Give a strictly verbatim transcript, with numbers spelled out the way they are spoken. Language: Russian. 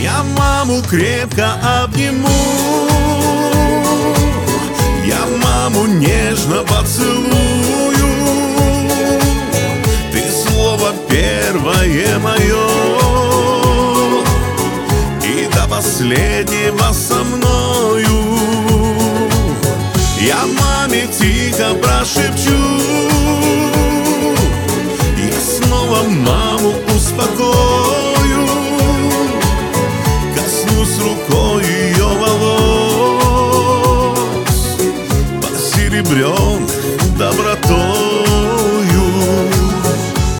Я маму крепко обниму, я маму нежно поцелую. Ты слово первое мое, и до последнего со мною. Я маме тихо прошепчу, я снова маму успокою.